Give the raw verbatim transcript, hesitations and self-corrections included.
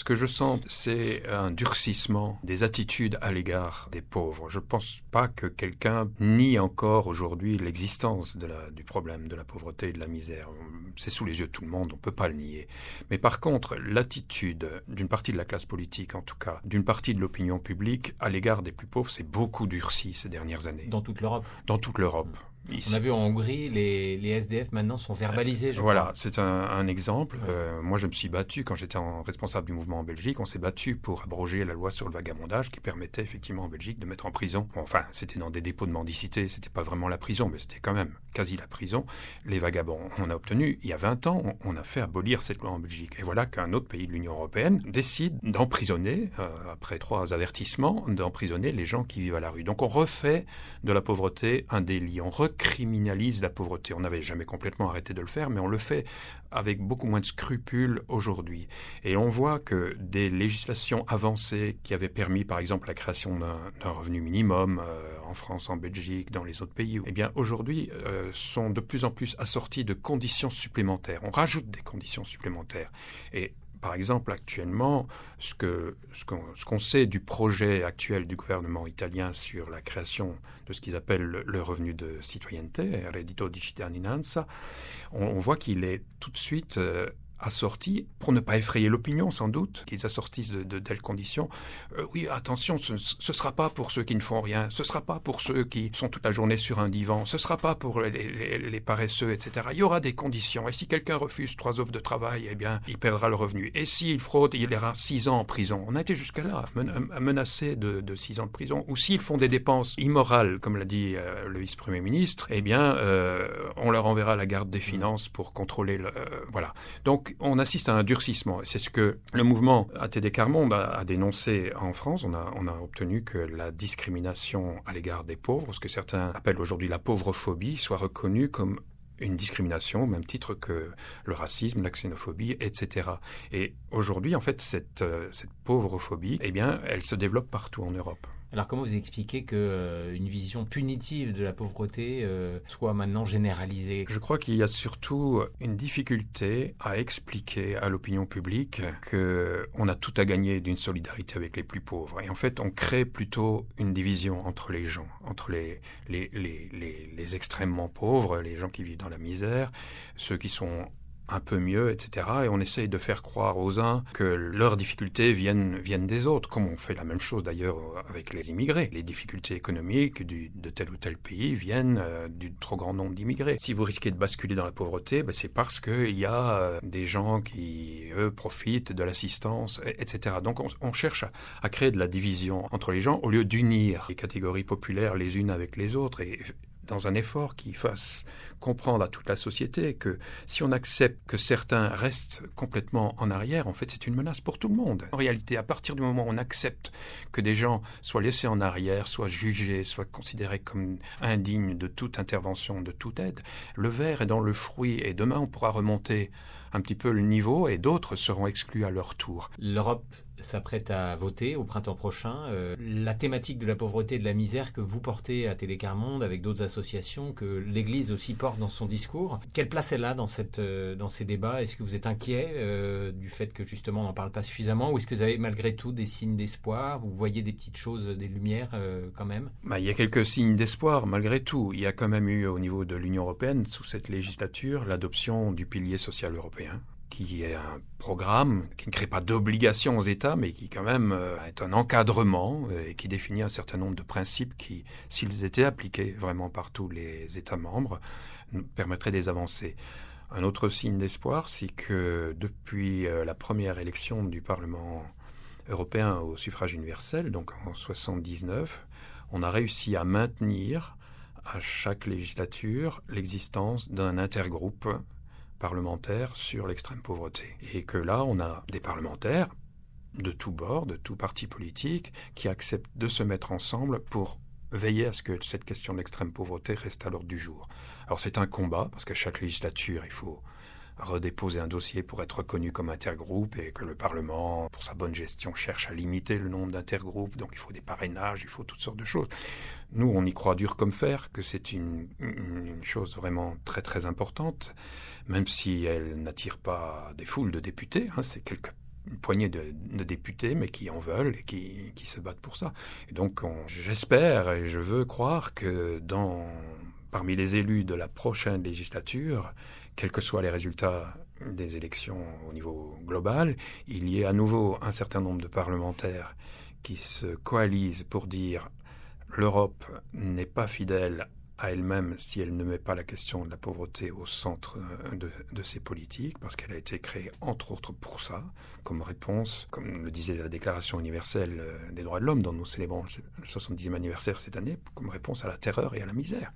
que je sens, c'est un durcissement des attitudes à l'égard des pauvres. Je ne pense pas que quelqu'un nie encore aujourd'hui l'existence de la, du problème de la pauvreté et de la misère. C'est sous les yeux de tout le monde, on ne peut pas le nier. Mais par contre, l'attitude d'une partie de la classe politique, en tout cas, d'une partie de l'opinion publique à l'égard des plus pauvres, c'est beaucoup durci ces dernières années. Dans toute l'Europe. Dans toute l'Europe. Ici. On a vu en Hongrie, les, les S D F maintenant sont verbalisés, je Voilà, crois. c'est un, un exemple. Euh, moi, je me suis battu, quand j'étais en responsable du mouvement en Belgique, on s'est battu pour abroger la loi sur le vagabondage qui permettait effectivement en Belgique de mettre en prison, bon, enfin, c'était dans des dépôts de mendicité, c'était pas vraiment la prison, mais c'était quand même quasi la prison, les vagabonds. On a obtenu, il y a vingt ans, on, on a fait abolir cette loi en Belgique. Et voilà qu'un autre pays de l'Union européenne décide d'emprisonner, euh, après trois avertissements, d'emprisonner les gens qui vivent à la rue. Donc on refait de la pauvreté un délit, on criminalise la pauvreté. On n'avait jamais complètement arrêté de le faire, mais on le fait avec beaucoup moins de scrupules aujourd'hui. Et on voit que des législations avancées qui avaient permis, par exemple, la création d'un, d'un revenu minimum euh, en France, en Belgique, dans les autres pays, eh bien, aujourd'hui, euh, sont de plus en plus assorties de conditions supplémentaires. On rajoute des conditions supplémentaires. Et par exemple, actuellement, ce, que, ce, qu'on, ce qu'on sait du projet actuel du gouvernement italien sur la création de ce qu'ils appellent le, le revenu de citoyenneté, reddito di cittadinanza, on, on voit qu'il est tout de suite euh, assorti, pour ne pas effrayer l'opinion sans doute, qu'ils assortissent de, de telles conditions. Euh, oui, attention, ce ne sera pas pour ceux qui ne font rien, ce ne sera pas pour ceux qui sont toute la journée sur un divan, ce ne sera pas pour les, les, les paresseux, et cetera. Il y aura des conditions. Et si quelqu'un refuse trois offres de travail, eh bien, il perdra le revenu. Et s'il fraude, il ira six ans en prison. On a été jusqu'à là, à menacer de, de six ans de prison. Ou s'ils font des dépenses immorales, comme l'a dit euh, le vice-premier ministre, eh bien, euh, on leur enverra la garde des finances pour contrôler le... Euh, voilà. Donc, on assiste à un durcissement. C'est ce que le mouvement A T D Quart Monde a, a dénoncé en France. On a, on a obtenu que la discrimination à l'égard des pauvres, ce que certains appellent aujourd'hui la pauvrophobie, soit reconnue comme une discrimination au même titre que le racisme, la xénophobie, et cetera. Et aujourd'hui, en fait, cette, cette pauvrophobie, eh bien, elle se développe partout en Europe. Alors comment vous expliquez qu'une euh, vision punitive de la pauvreté euh, soit maintenant généralisée ? Je crois qu'il y a surtout une difficulté à expliquer à l'opinion publique qu'on a tout à gagner d'une solidarité avec les plus pauvres. Et en fait, on crée plutôt une division entre les gens, entre les, les, les, les, les extrêmement pauvres, les gens qui vivent dans la misère, ceux qui sont un peu mieux, et cetera. Et on essaye de faire croire aux uns que leurs difficultés viennent, viennent des autres, comme on fait la même chose d'ailleurs avec les immigrés. Les difficultés économiques du, de tel ou tel pays viennent euh, du trop grand nombre d'immigrés. Si vous risquez de basculer dans la pauvreté, ben c'est parce qu'il y a euh, des gens qui, eux, profitent de l'assistance, et cetera. Donc on, on cherche à, à créer de la division entre les gens au lieu d'unir les catégories populaires les unes avec les autres. Et dans un effort qui fasse comprendre à toute la société que si on accepte que certains restent complètement en arrière, en fait, c'est une menace pour tout le monde. En réalité, à partir du moment où on accepte que des gens soient laissés en arrière, soient jugés, soient considérés comme indignes de toute intervention, de toute aide, le ver est dans le fruit et demain, on pourra remonter un petit peu le niveau et d'autres seront exclus à leur tour. L'Europe s'apprête à voter au printemps prochain. Euh, la thématique de la pauvreté et de la misère que vous portez à A T D Quart Monde avec d'autres associations, que l'Église aussi porte dans son discours, quelle place elle a dans, cette, euh, dans ces débats ? Est-ce que vous êtes inquiet euh, du fait que justement on n'en parle pas suffisamment, ou est-ce que vous avez malgré tout des signes d'espoir ? Vous voyez des petites choses, des lumières euh, quand même ? Bah, il y a quelques signes d'espoir malgré tout. Il y a quand même eu au niveau de l'Union européenne, sous cette législature, l'adoption du pilier social européen, qui est un programme qui ne crée pas d'obligations aux États, mais qui quand même euh, est un encadrement euh, et qui définit un certain nombre de principes qui, s'ils étaient appliqués vraiment par tous les États membres, nous permettraient des avancées. Un autre signe d'espoir, c'est que depuis euh, la première élection du Parlement européen au suffrage universel, donc en soixante-dix-neuf, on a réussi à maintenir à chaque législature l'existence d'un intergroupe parlementaire sur l'extrême pauvreté. Et que là, on a des parlementaires de tous bords, de tous partis politiques, qui acceptent de se mettre ensemble pour veiller à ce que cette question de l'extrême pauvreté reste à l'ordre du jour. Alors c'est un combat, parce qu'à chaque législature, il faut redéposer un dossier pour être reconnu comme intergroupe et que le Parlement, pour sa bonne gestion, cherche à limiter le nombre d'intergroupes. Donc il faut des parrainages, il faut toutes sortes de choses. Nous, on y croit dur comme fer, que c'est une, une chose vraiment très très importante, même si elle n'attire pas des foules de députés. Hein, c'est quelques une poignée de, de députés, mais qui en veulent et qui, qui se battent pour ça. Et donc, on, j'espère et je veux croire que dans, parmi les élus de la prochaine législature, quels que soient les résultats des élections au niveau global, il y ait à nouveau un certain nombre de parlementaires qui se coalisent pour dire l'Europe n'est pas fidèle à elle-même si elle ne met pas la question de la pauvreté au centre de, de ses politiques, parce qu'elle a été créée entre autres pour ça, comme réponse, comme le disait la Déclaration universelle des droits de l'homme, dont nous célébrons le soixante-dixième anniversaire cette année, comme réponse à la terreur et à la misère.